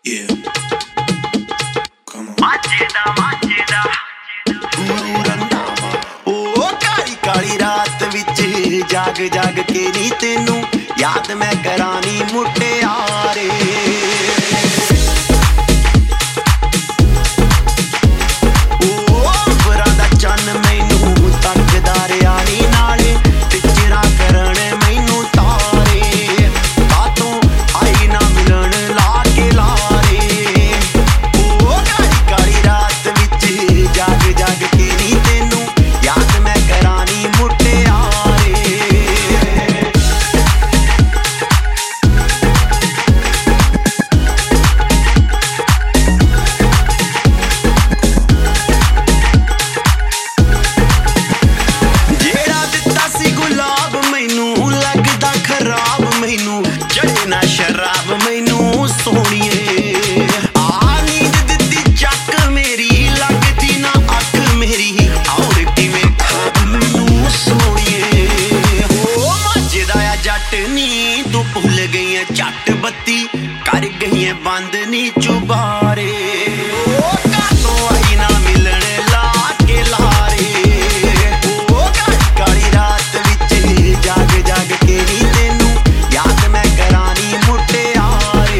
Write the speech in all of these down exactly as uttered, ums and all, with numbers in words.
Yeah. Come on. Macheda, macheda. Guru Randhawa. Oh, ਕਾਲੀ ਕਾਲੀ ਰਾਤ ਵਿੱਚ ਜਾਗ ਜਾਗ ਕੇ ਨੀ ਤੈਨੂੰ ਯਾਦ ਮੈਂ ਕਰਾਨੀ ਮੁਟਿਆਰੇ शराब मैनू सोहणीए आ नींद दित्ती चक मेरी लगदी ना अख मेरी और किवें खाब मैनू सोहणीए ओ मजदा आ जट नी तू भुल गई है झट बत्ती कर गई है बंद नी चुबारे ओ कातों आई ना मिलन ला के लारे ओ काली काली रात विच जाग जाग के नी तैनू याद मैं करानी मुटियारे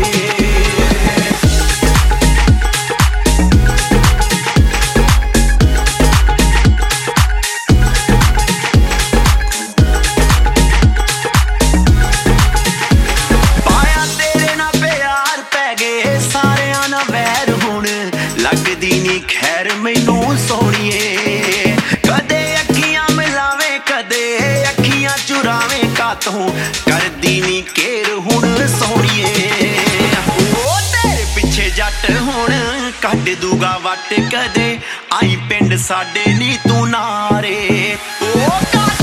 पाया तेरे ना प्यार पै गए सारियां ना वैर हुण लगदी नी खैर मैनू सोहणीए कदे अखियां मिलावे कदे अखियां चुरावे कातों करदी नी केर हुण सोहणीए ओ तेरे पिछे जट हुण कट दूगा वट कदे आई पिंड साडे नी तू नारे ओ